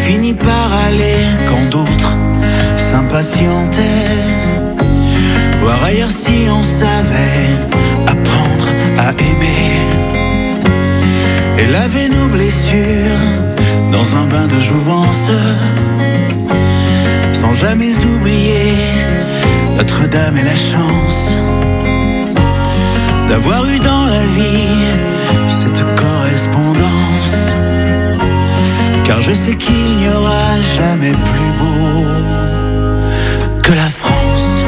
fini par aller quand d'autres s'impatientaient. Voir ailleurs si on savait apprendre à aimer et laver nos blessures dans un bain de jouvence, sans jamais oublier Notre-Dame et la chance d'avoir eu dans la vie cette correspondance. Car je sais qu'il n'y aura jamais plus beau que la France.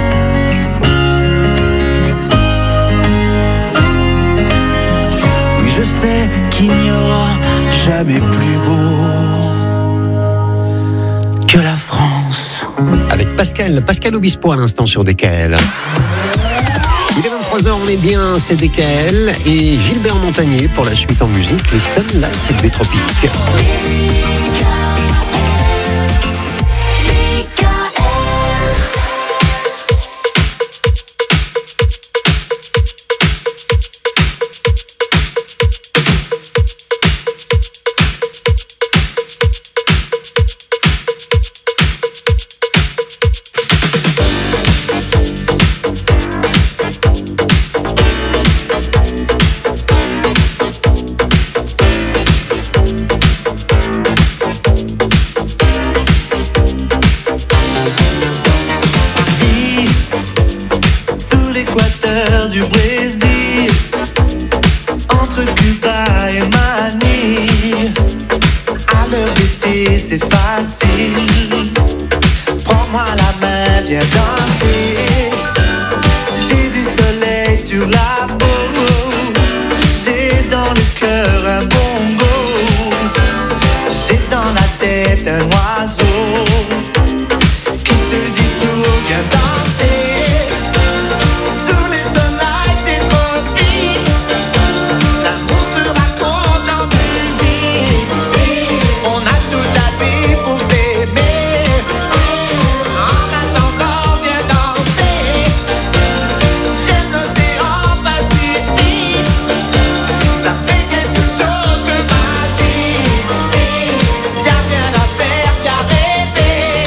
Oui, je sais qu'il n'y aura jamais plus beau que la France. Avec Pascal Obispo à l'instant sur DKL. Il est 23h, on est bien, c'est DKL et Gilbert Montagnier pour la suite en musique, les Sunlight des Tropiques. Faire qu'à rêver.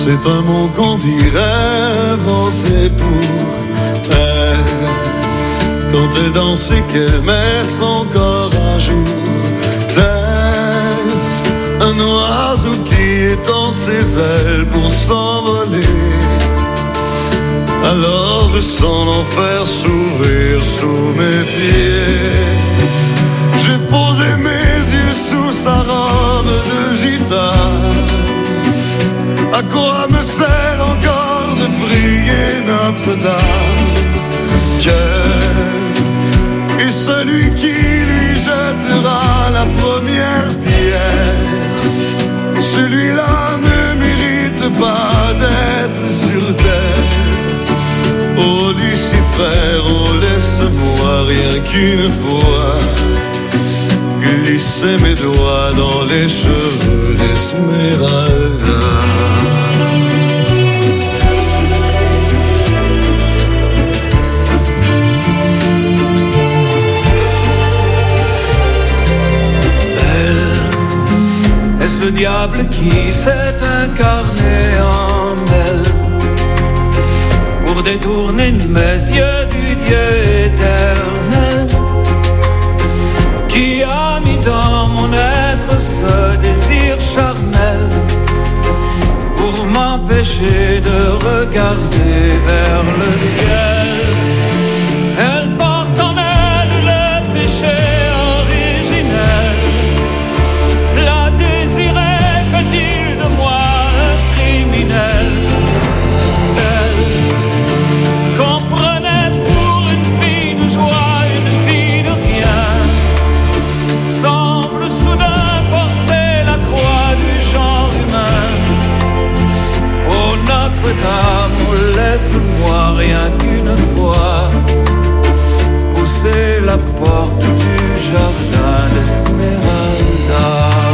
C'est un mot qu'on dirait inventé pour elle. Quand elle danse et qu'elle met son corps à jour, tel un oiseau qui étend ses ailes pour s'envoler. Alors je sens l'enfer s'ouvrir sous mes pieds. J'ai posé mes yeux sous sa robe de gitane. À quoi me sert encore de prier Notre-Dame? Dieu est celui qui lui jettera la première pierre. Celui-là ne mérite pas d'être sur terre. Oh Lucifer, oh laisse-moi rien qu'une fois glisser mes doigts dans les cheveux d'Esmeralda. Est-ce le diable qui s'est incarné en elle pour détourner mes yeux du Dieu éternel, qui a mis dans mon être ce désir charnel pour m'empêcher de regarder vers le ciel? Elle porte en elle le péché originel. La désirer fait-il de moi un criminel? Celle qu'on prenait pour une fille de joie, une fille de rien, semble soudain porter la croix du genre humain. Oh Notre-Dame, oh laisse-moi rien qu'une fois pousser la porte du jardin d'Esmeralda.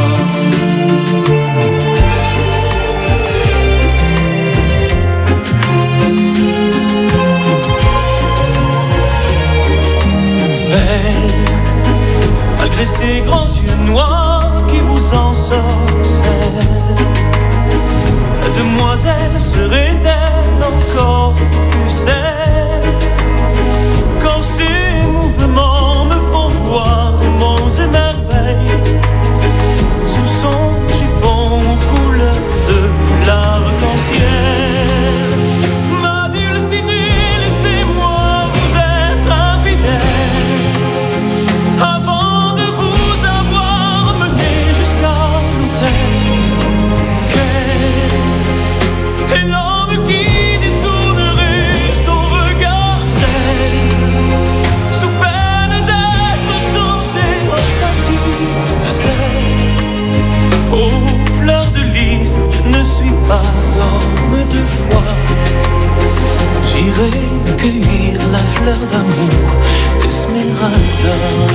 Belle, malgré ces grands yeux noirs qui vous ensorcellent, la demoiselle serait-elle encore plus celle? Quand ces mouvements me font voir monts et merveilles sous son jupon aux couleurs de l'arc-en-ciel. Ma dulcinée, laissez-moi vous être infidèle avant de vous avoir mené jusqu'à l'autel. Quel est l'homme qui détournerait son regard d'elle, sous peine d'être changé en statue de sel? Oh, fleur de lys, je ne suis pas homme de foi. J'irai cueillir la fleur d'amour d'Esmeralda.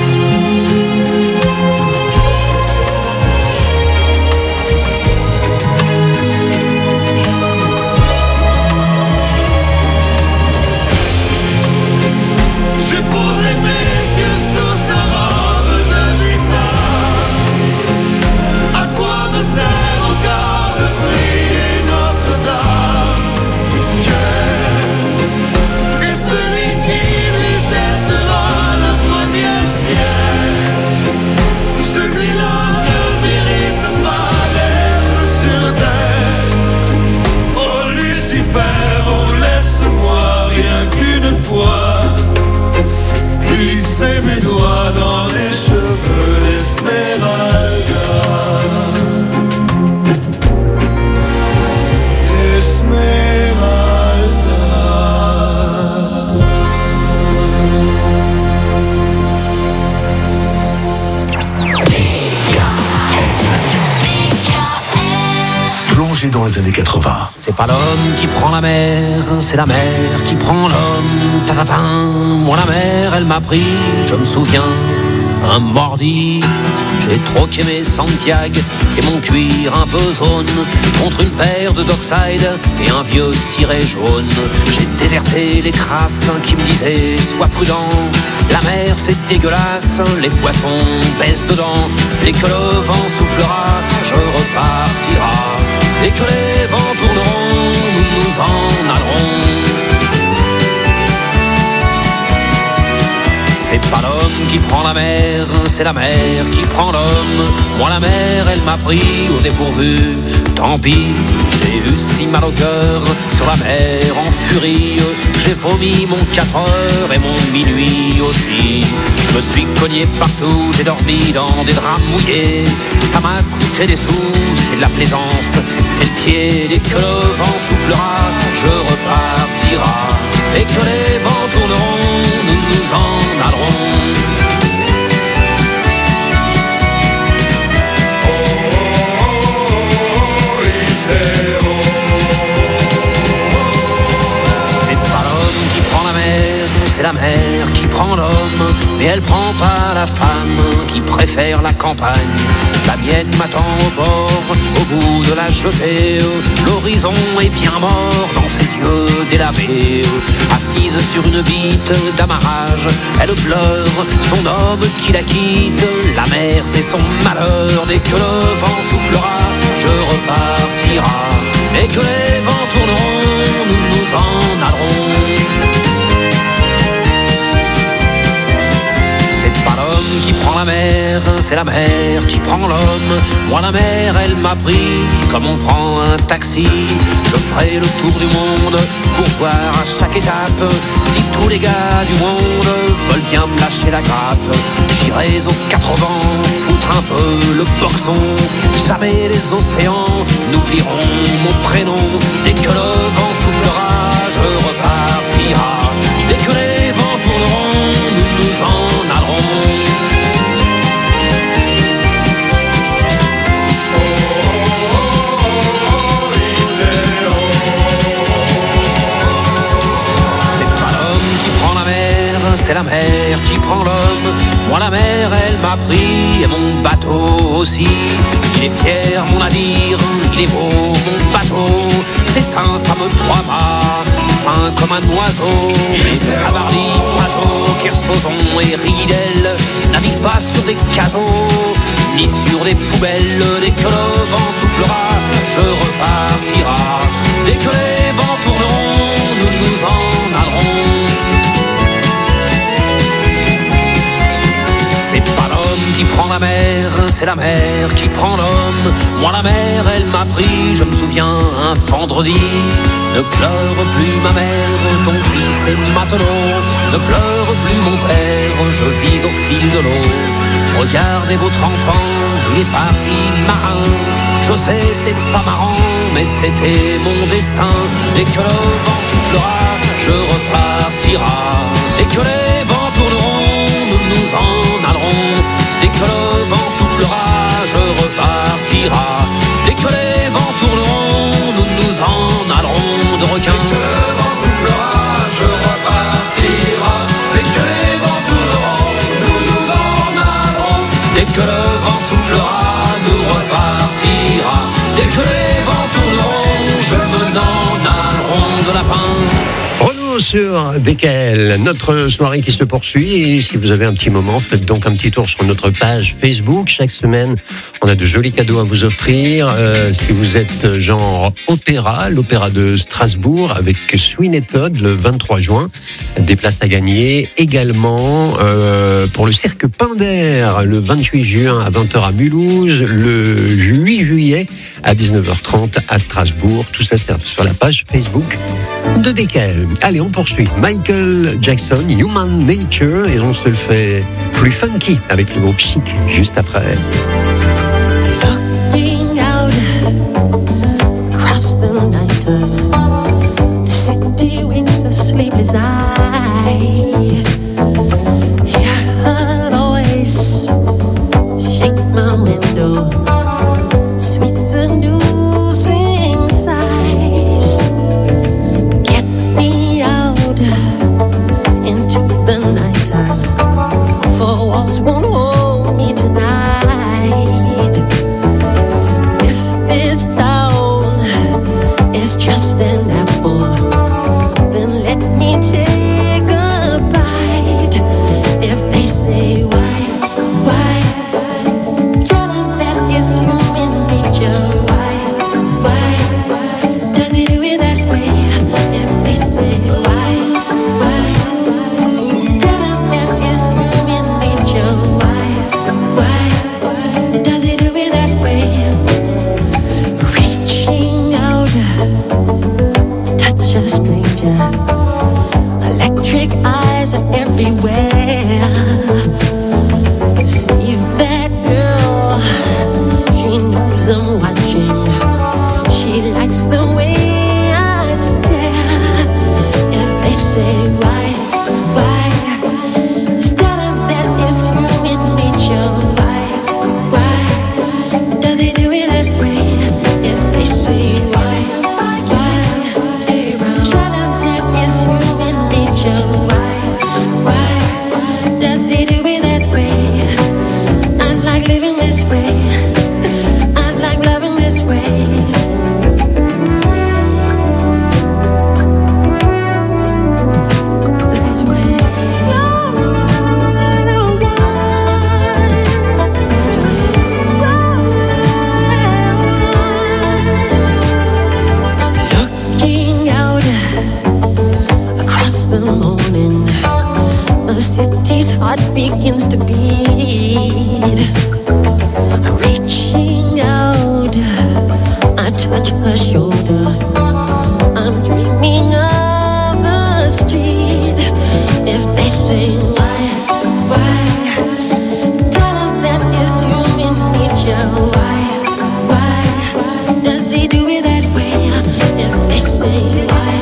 J'ai posé mes yeux sous sa robe de gitane. À quoi me sert encore de prier Notre-Dame? Dieu est celui qui lui jettera la première pierre. Celui-là ne mérite pas d'être sur terre. Oh Lucifer, oh laisse-moi rien qu'une fois glisser mes doigts dans les cheveux d'Esmeralda. Esmeralda. Plongé dans les années 80. C'est pas l'homme qui prend la mer, c'est la mer qui prend l'homme. Ta-ta-ta. Moi la mer, elle m'a pris, je me souviens, un mordi. J'ai troqué mes Santiago et mon cuir un peu zone contre une paire de Dockside et un vieux ciré jaune. J'ai déserté les crasses qui me disaient sois prudent, la mer c'est dégueulasse, les poissons baissent dedans. Dès que le vent soufflera, je repartira. Dès que les vents tourneront, C'est pas l'homme qui prend la mer, c'est la mer qui prend l'homme. Moi la mer, elle m'a pris au dépourvu. Tant pis, j'ai eu si mal au cœur. Sur la mer en furie, j'ai vomi mon 4 heures et mon minuit aussi. Je me suis cogné partout, j'ai dormi dans des draps mouillés. Ça m'a coûté des sous, c'est de la plaisance, c'est le pied. Dès que le vent soufflera, je repartira. Et que les vents tourneront, nous nous en allerons. C'est pas l'homme qui prend la mer, c'est la mer qui prend l'homme. Mais elle prend pas la femme qui préfère la campagne. La mienne m'attend au bord, au bout de la jetée. L'horizon est bien mort dans ses yeux délavés. Assise sur une bite d'amarrage, elle pleure son homme qui la quitte. La mer c'est son malheur, dès que le vent soufflera, je repartira. Et que les vents tourneront, nous nous en allerons. C'est pas l'homme qui prend la mer, c'est la mer qui prend l'homme. Moi la mer, elle m'a pris comme on prend un taxi. Je ferai le tour du monde pour voir à chaque étape si tous les gars du monde veulent bien me lâcher la grappe. J'irai aux 4 vents, foutre un peu le boxon. Jamais les océans n'oublieront mon prénom. Dès que le vent soufflera, je repartira. Dès que les vents tourneront, nous nous en allerons. C'est la mer qui prend l'homme. Moi la mer elle m'a pris et mon bateau aussi. Il est fier mon navire, il est beau mon bateau. C'est un fameux 3-mâts, fin comme un oiseau. Mais Cabarly, Pajot, Kersozon et Ridel naviguent pas sur des cajots ni sur des poubelles. Dès que le vent soufflera, je repartira. Dès que les vents tourneront, nous nous en allerons. C'est pas l'homme qui prend la mer, c'est la mer qui prend l'homme. Moi la mer, elle m'a pris, je me souviens, un vendredi. Ne pleure plus ma mère, ton fils est matelot. Ne pleure plus mon père, je vis au fil de l'eau. Regardez votre enfant, il est parti marin. Je sais, c'est pas marrant, mais c'était mon destin. Dès que le vent soufflera, je repartira. Dès que les vents tourneront, nous nous en allerons. Dès que le vent soufflera, je repartira. Dès que les vents tourneront, nous nous en allerons de requins. Dès que le vent soufflera, je repartira. Dès que les vents tourneront, nous nous en allerons. Dès que le vent soufflera, nous repartira. Dès que les vents tourneront, je me n'en allerons de lapin. Sur DKL, notre soirée qui se poursuit, et si vous avez un petit moment, faites donc un petit tour sur notre page Facebook. Chaque semaine, on a de jolis cadeaux à vous offrir. Si vous êtes genre opéra, l'opéra de Strasbourg avec Sweeney Todd le 23 juin, des places à gagner. Également pour le cirque Pinder le 28 juin à 20h à Mulhouse, le 8 juillet à 19h30 à Strasbourg. Tout ça c'est sur la page Facebook de DKL. Allez, on poursuit. Michael Jackson, Human Nature, et on se le fait plus funky avec le groupe Chic juste après. Looking out across the night, the city winks a sleepless eye. Hear the voice shake my window, sweet seducing sighs. Get me out into the nighttime, for walls won't hold me tonight. If this town is just an everywhere. See that girl, she knows I'm watching. She likes the way I stare. If they say why, tell them that it's human nature. Why does he do it that way? If they say why, tell them that it's human nature. Why does he do it that way? I like living this way. I like loving this way. Looking out across the morning, the city's heart begins to beat. Reaching out, I touch her shoulder. I'm dreaming of the street. If they say why, tell them that it's human nature. Why does he do it that way? If they say why,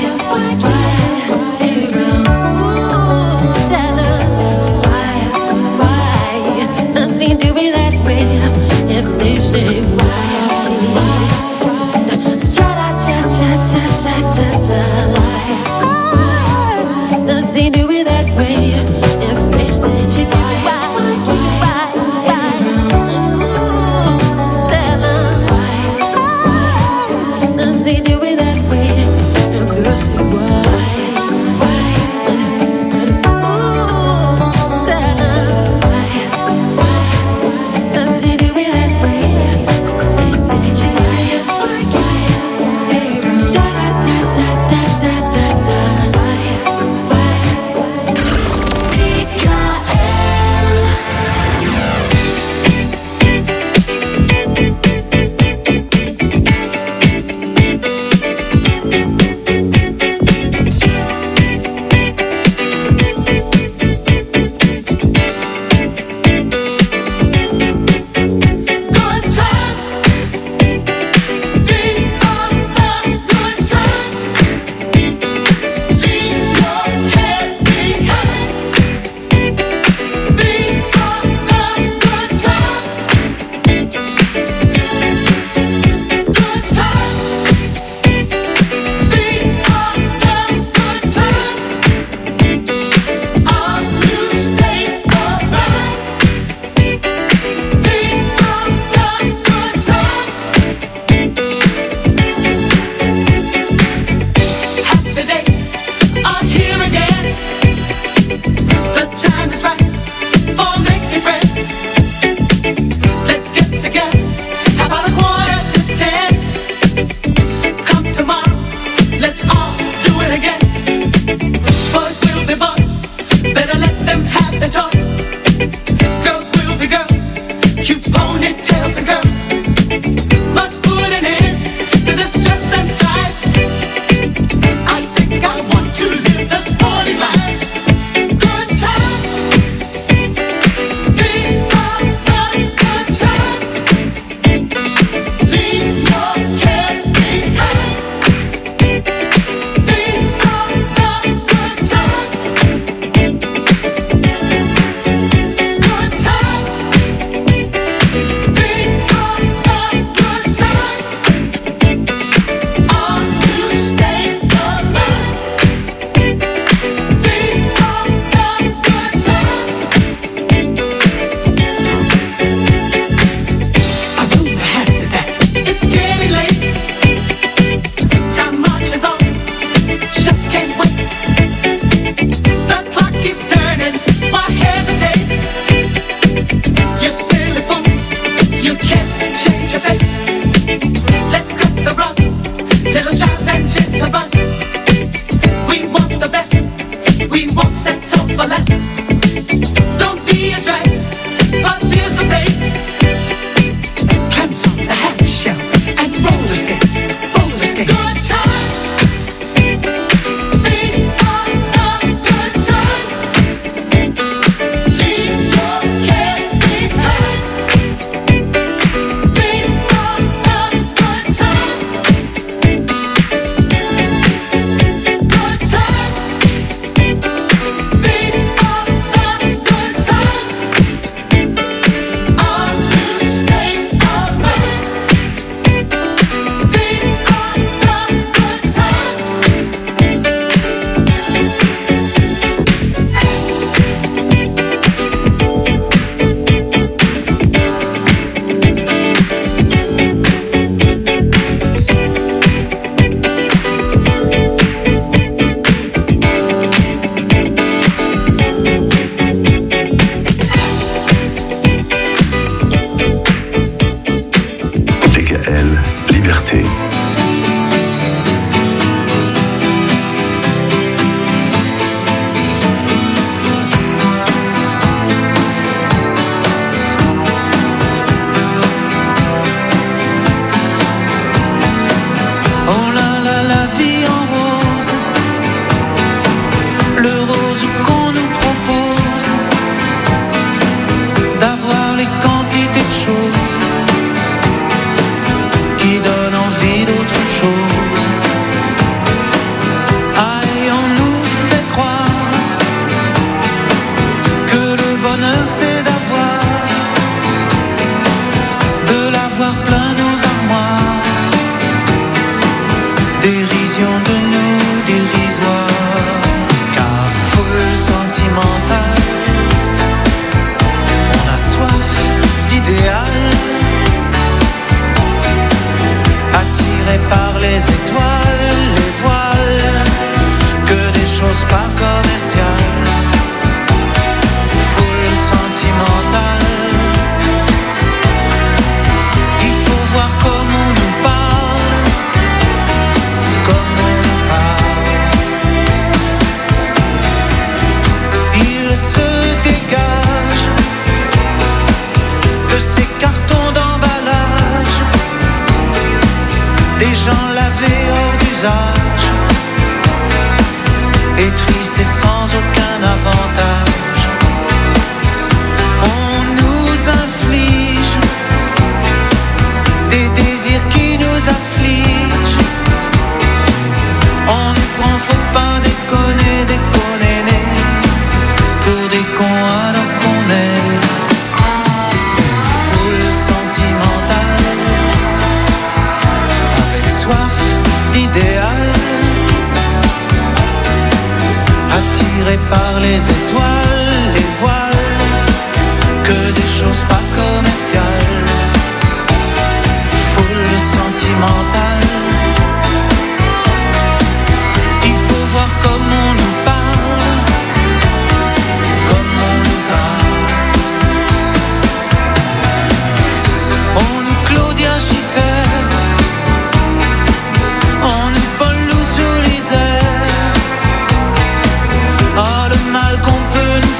tell them why does he do it that way? If they say why, does he do it that way? If they say why, does he do it that way? If they say does he do it that way? They say illusion de nous dérisoire, car foule sentimentale, on a soif d'idéal, attiré par les étoiles, les voiles, que des choses pas commerciales, foule sentimentale. Il faut voir comment on nous parle, comment on nous parle. Il se dégage de ces cartons d'emballage, des gens lavés hors d'usage, et tristes et sans aucun avantage. On nous inflige des désirs qui nous affligent. On nous prend, faut pas déconner, déconner, pour des cons alors qu'on est des foules sentimentales, avec soif d'idéal, attirés par les étoiles, les voiles, que des choses pas commerciales, foule sentimentale. Il faut voir comment on nous parle, comment on nous parle. On nous Claudia Schiffer, on nous Paul Loup Solitaire. Oh, le mal qu'on peut nous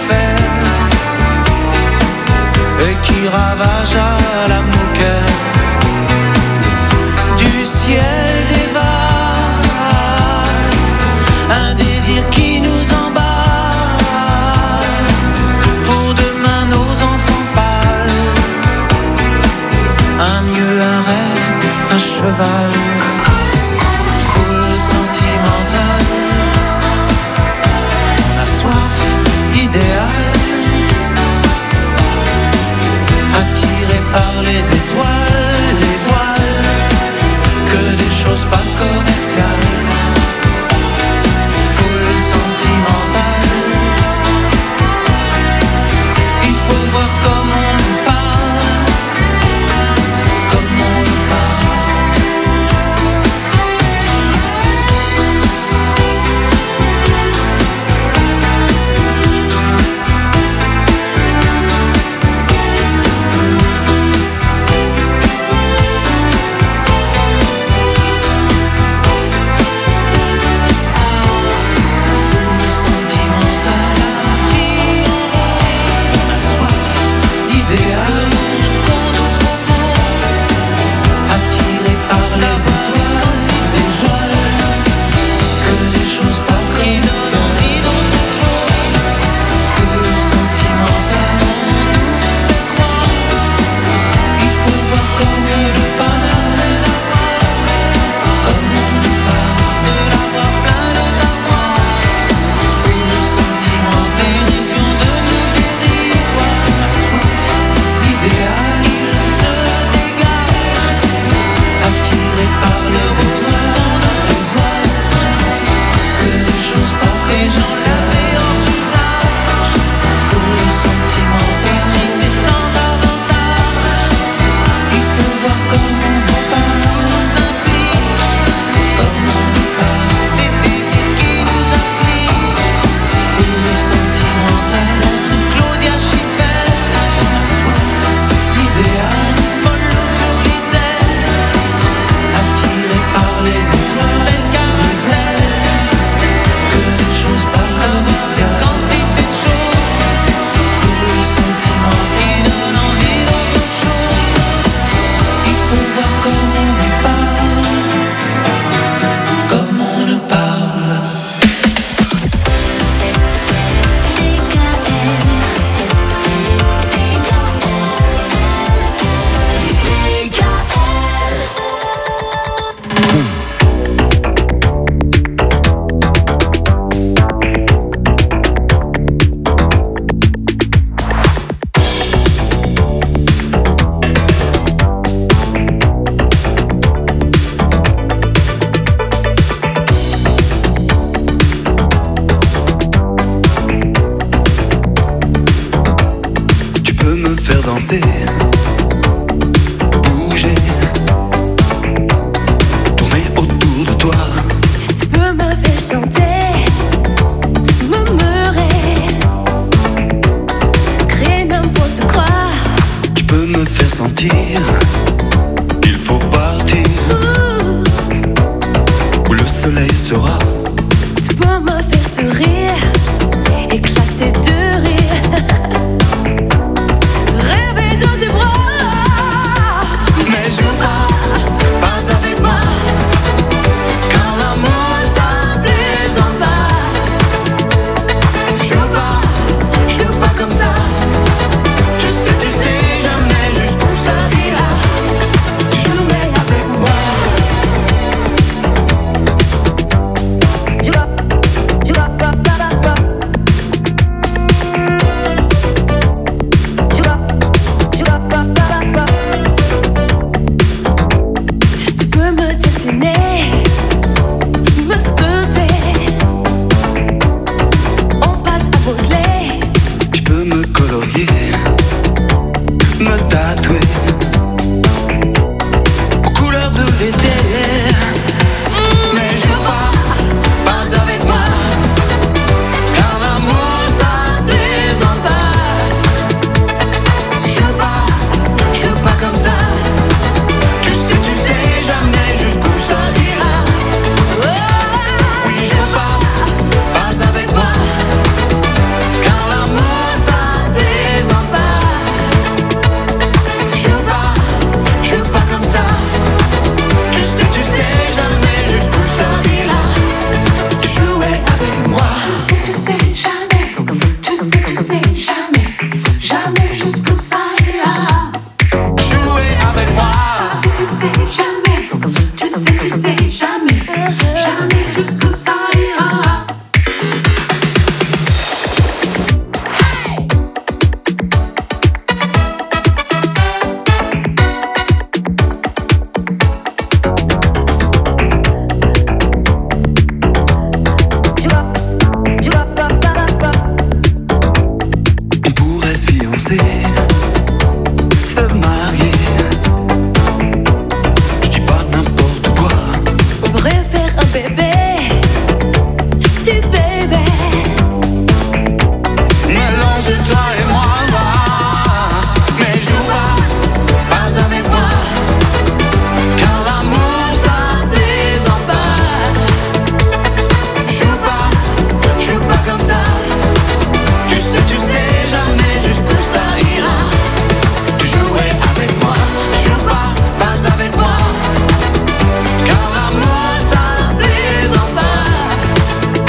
danser, bouger, tourner autour de toi. Tu peux me faire chanter, murmurer, créer n'importe quoi. Tu peux me faire sentir qu'il faut partir, où le soleil sera. Tu peux me faire sourire, éclater de rire, rêver dans tes bras. Mais je pas avec moi, car l'amour ça plaisante pas. Je veux pas comme ça. Tu sais jamais jusqu'où ça ira. Jouer avec moi. Tu peux me dessiner, me sculpter, en pâte à modeler. Tu peux me colorier, me tatouer aux couleurs de l'été. Mais je pas avec moi, car l'amour ça plaisante pas. Je veux pas comme ça. Tu sais jamais jusqu'où ça ira. Oui, je veux pas avec moi, car l'amour ça plaisante pas. Je veux pas comme ça. Tu sais jamais jusqu'où ça ira. Jouer avec moi. Tu sais jamais, tu sais jamais, jamais jusqu'où ça ira. Jouer avec moi. Tu sais jamais, jamais jusqu'où ça ira. On pourrait se fiancer, se marier. Je dis pas n'importe quoi. On pourrait faire un bébé, du bébé. Mélange toi et moi. Mais joue pas avec moi, car l'amour ça plaisante pas. Joue pas comme ça. Tu sais jamais jusqu'où ça ira. Tu jouais avec moi. Joue pas avec moi, car l'amour ça plaisante pas.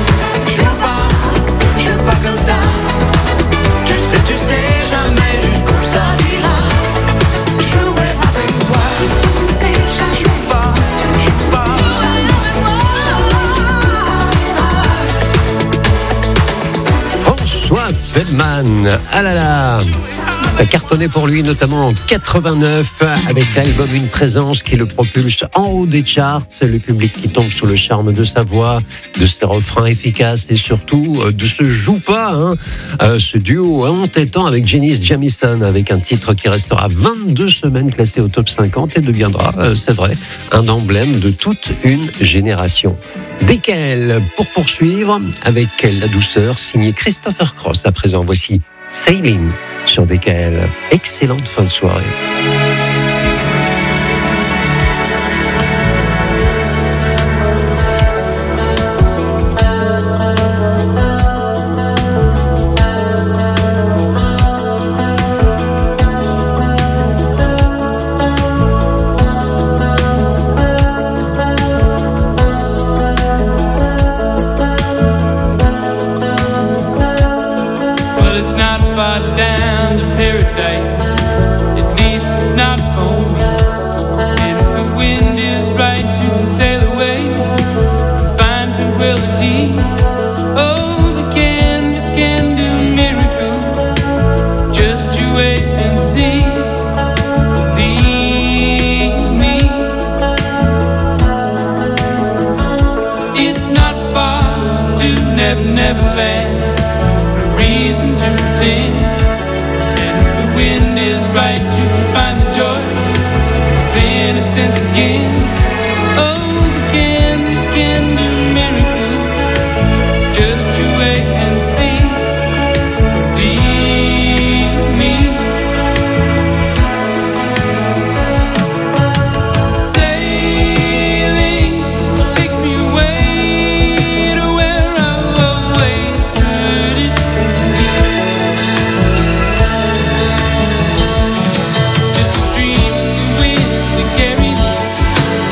Joue pas comme ça. Tu sais jamais jusqu'où ça ira. Jouer avec moi. Tu sais jamais, Joue pas jamais jusqu'où ça ira. François Feldman, ah là là, a cartonné pour lui notamment en 89 avec l'album Une Présence qui le propulse en haut des charts. Le public qui tombe sous le charme de sa voix, de ses refrains efficaces et surtout de ce joue pas, ce duo entêtant avec Janice Jamison avec un titre qui restera 22 semaines classé au top 50 et deviendra, c'est vrai, un emblème de toute une génération. DKL pour poursuivre avec la douceur signé Christopher Cross. À présent, voici Sailing sur DKL. Excellente fin de soirée. Well, it's not far down to paradise. At least it's not for me. And if the wind is right, you can sail away and find tranquility. Oh, the canvas can do miracles. Just you wait and see. Believe me. It's not far to Never Land. Reason to pretend. And if the wind is right, you can find the joy of innocence again. Oh, the candles can do miracles. Just you wait and see. Believe me. Sailing takes me away to where I've always heard it. Just a dream in the wind that carries me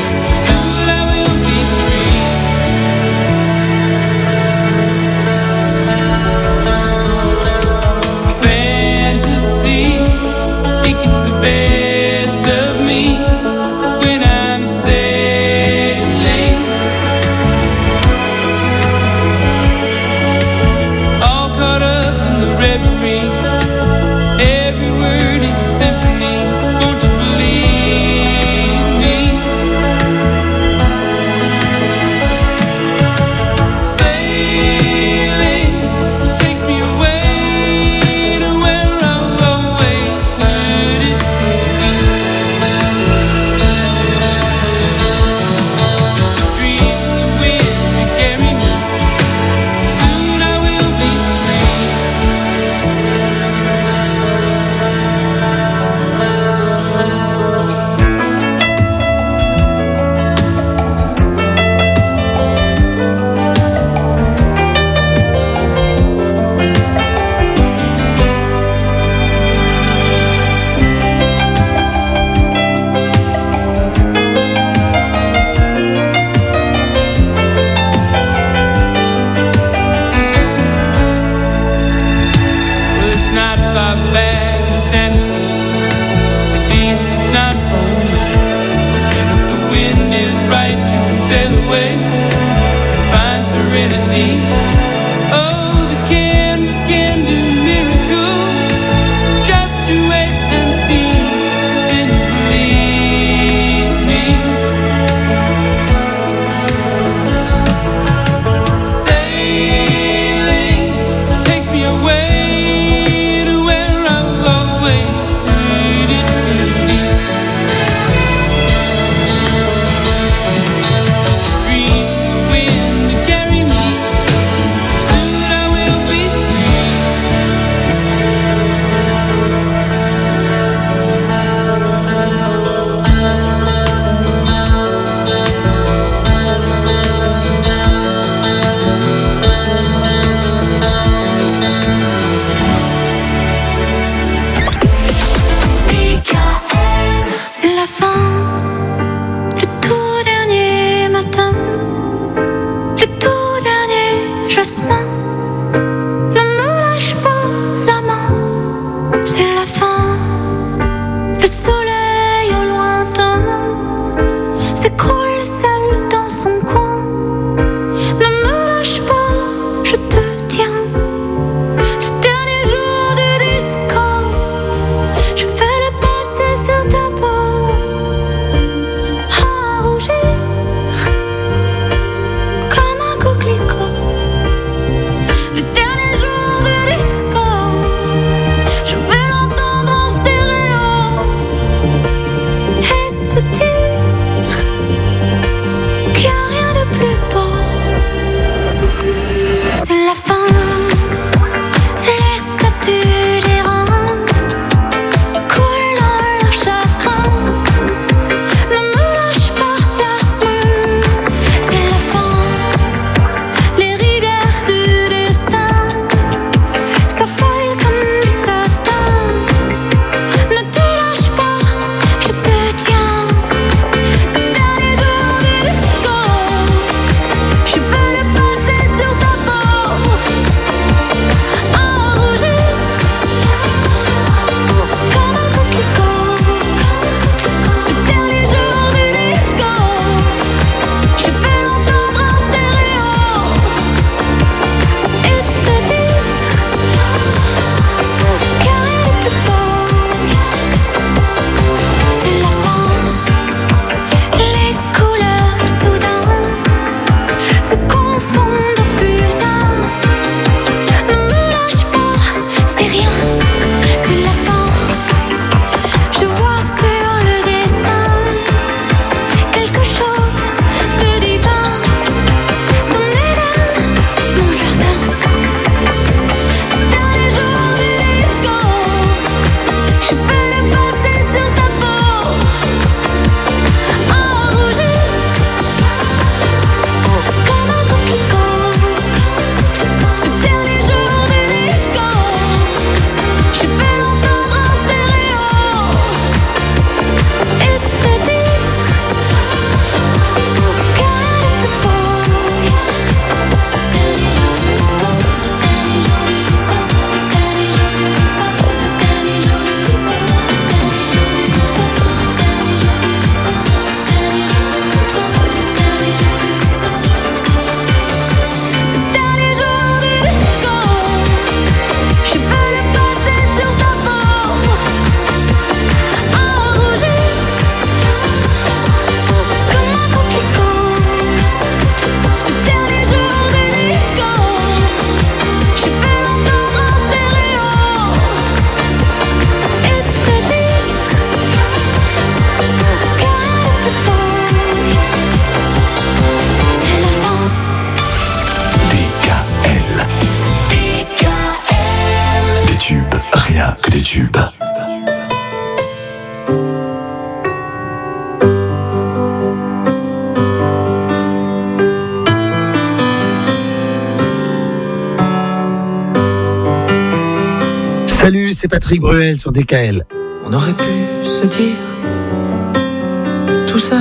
c'est Patrick Bruel sur DKL. On aurait pu se dire tout ça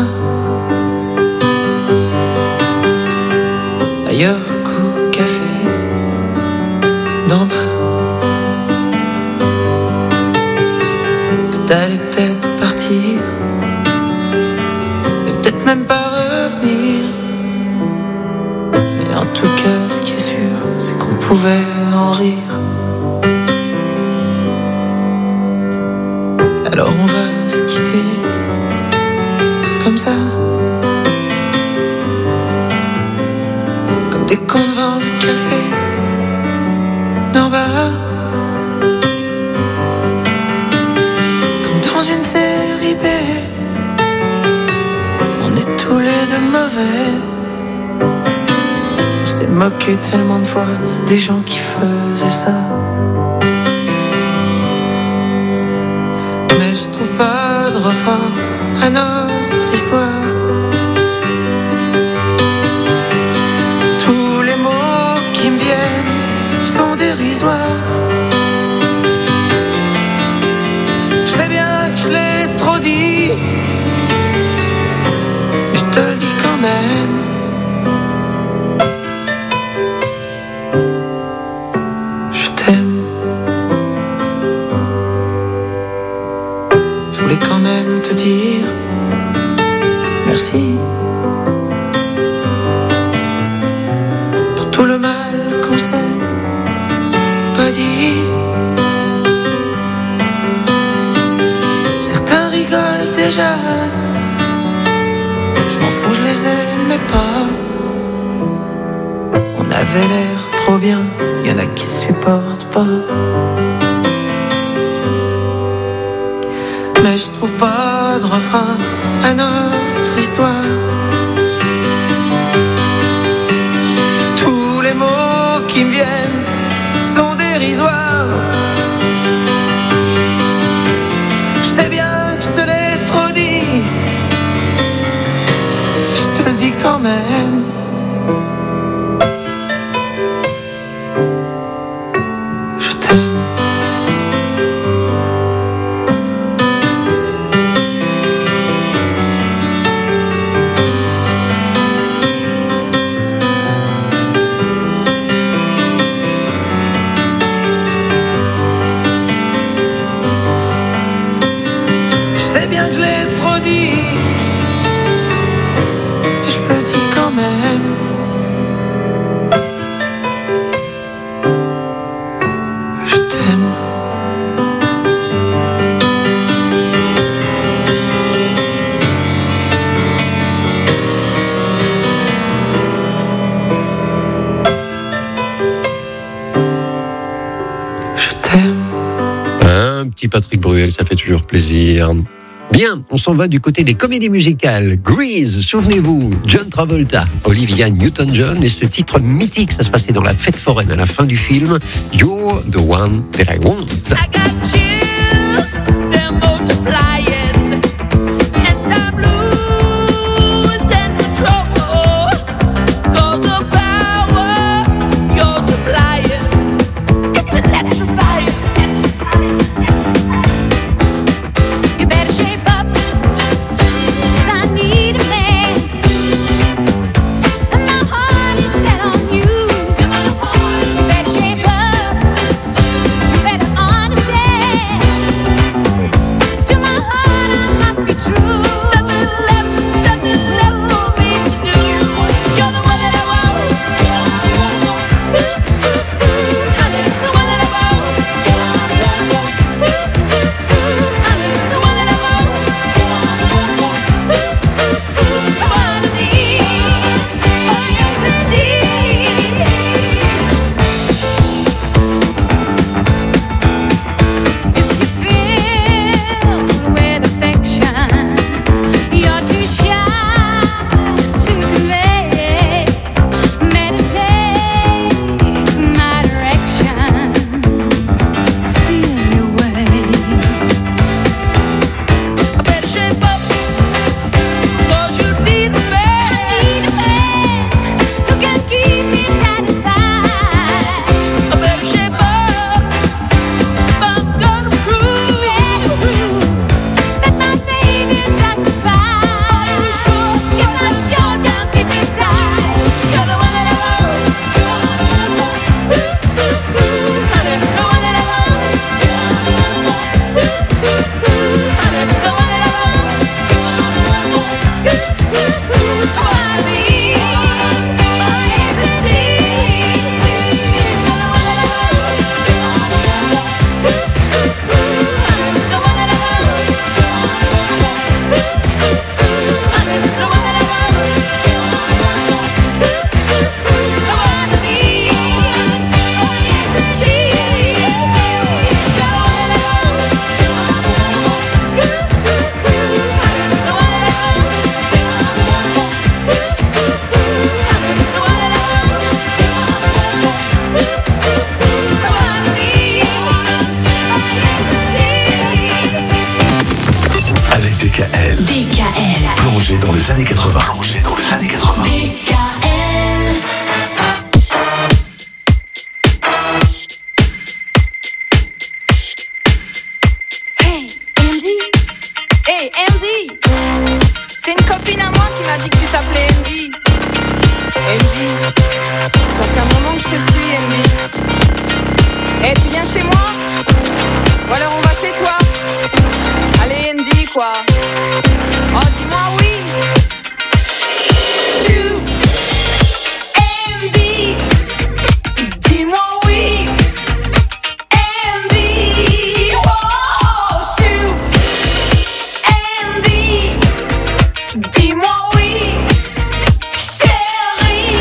ailleurs qu'au café d'en bas. Que t'allais peut-être partir et peut-être même pas revenir. Mais en tout cas, ce qui est sûr, c'est qu'on pouvait en rire. Alors on va se quitter comme ça, comme des cons devant le café d'en bas, comme dans une série B. On est tous les deux mauvais. On s'est moqué tellement de fois des gens qui faisaient ça. Mais je trouve pas de refrain à notre histoire. Tous les mots qui me viennent sont dérisoires. Je sais bien que je l'ai trop dit, mais je te le dis quand même. Je t'aime. Je voulais quand même te dire merci pour tout le mal qu'on s'est pas dit. Certains rigolent déjà, je m'en fous, je les aimais pas. On avait l'air trop bien, y en a qui supportent pas. Mais je trouve pas de refrain à notre histoire. Tous les mots qui me viennent sont dérisoires. Je sais bien que je te l'ai trop dit, je te le dis quand même. Je t'aime. Patrick Bruel, ça fait toujours plaisir. Bien, on s'en va du côté des comédies musicales. Grease, souvenez-vous, John Travolta, Olivia Newton-John et ce titre mythique, ça se passait dans la fête foraine à la fin du film. You're the one that I want. I got chills, they're multiplying, and I'm losing control, 'cause the power you're supplying, it's electrifying. You better shape up, 'cause I need a man, and my heart is set on you. You better shape up, you better understand. To my heart les années 80. Plongé dans les années 80. Hey Andy, c'est une copine à moi qui m'a dit que tu t'appelais Andy. Andy, ça fait un moment que je te suis Andy. Eh, tu viens chez moi? Ou alors on va chez toi? Allez Andy quoi. Oh dis-moi oui. Chou, Andy, dis-moi oui. Andy, oh chou. Andy, dis-moi oui, chérie.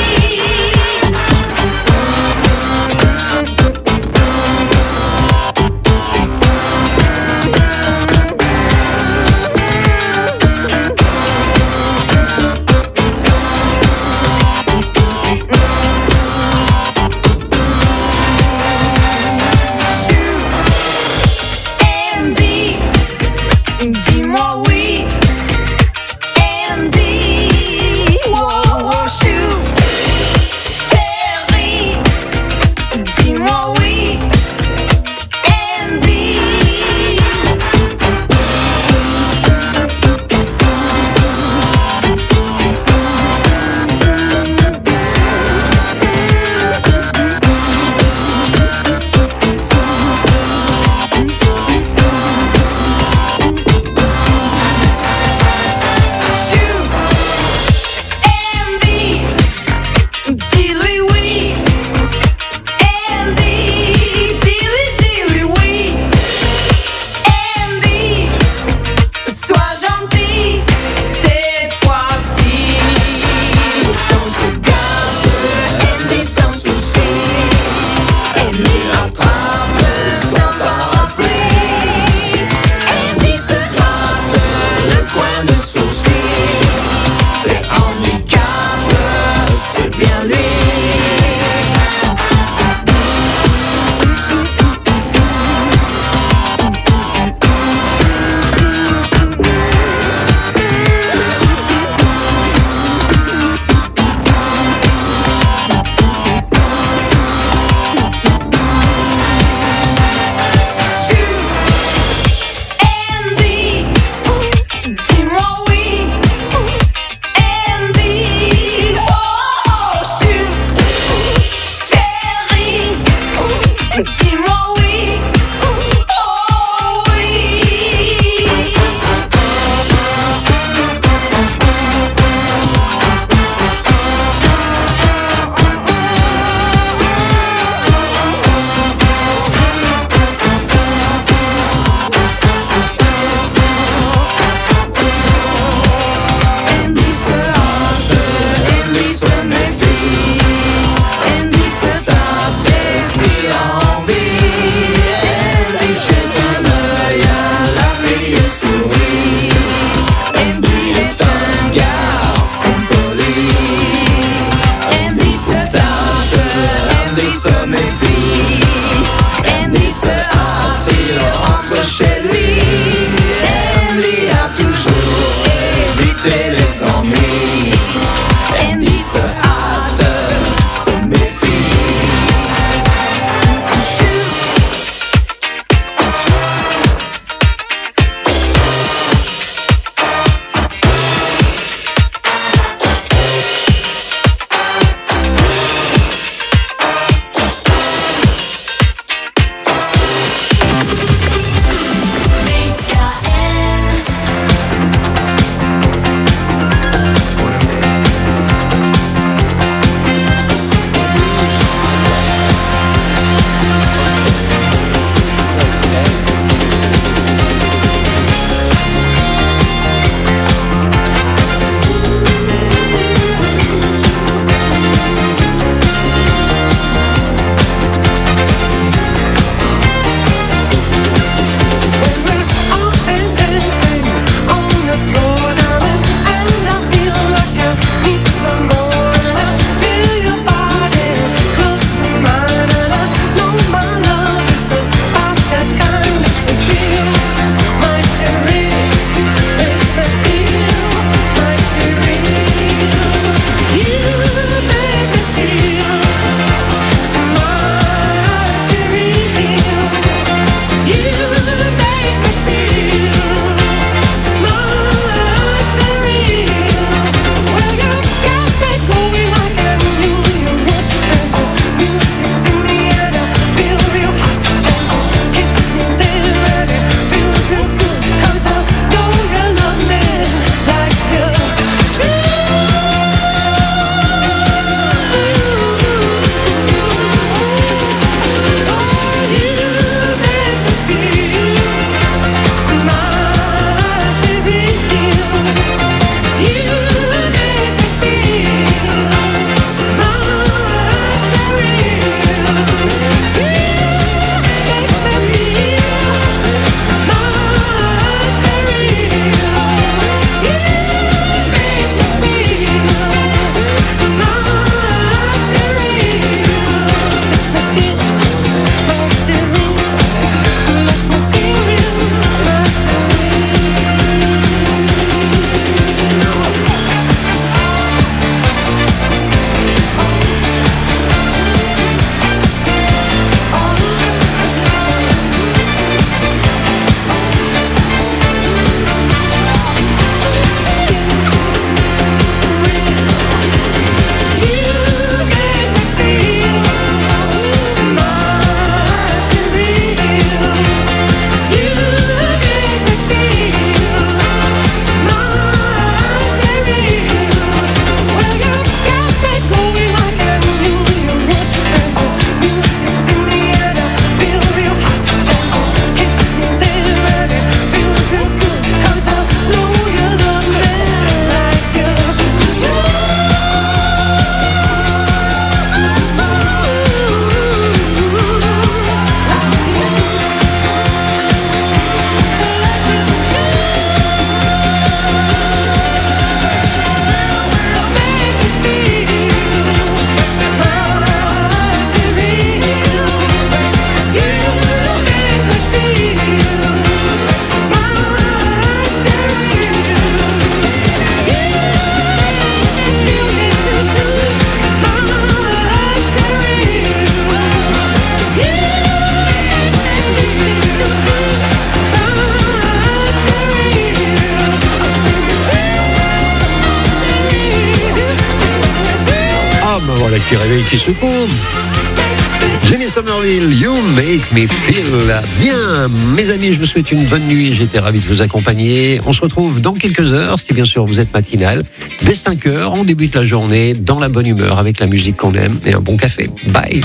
voilà qui réveille, qui secoue. Jimmy Somerville, You Make Me Feel bien. Mes amis, je vous souhaite une bonne nuit. J'étais ravi de vous accompagner. On se retrouve dans quelques heures, si bien sûr vous êtes matinal. Dès 5 heures, on débute la journée dans la bonne humeur avec la musique qu'on aime et un bon café. Bye.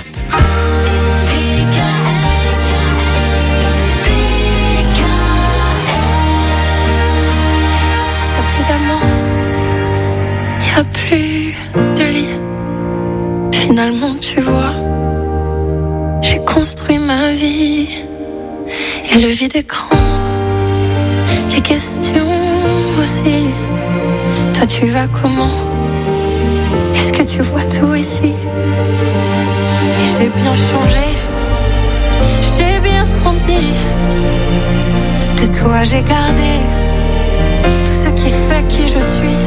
Y'a plus de lit. Finalement, tu vois, j'ai construit ma vie. Et le vide écran, les questions aussi. Toi, tu vas comment? Est-ce que tu vois tout ici? Et j'ai bien changé, j'ai bien grandi. De toi, j'ai gardé tout ce qui fait qui je suis.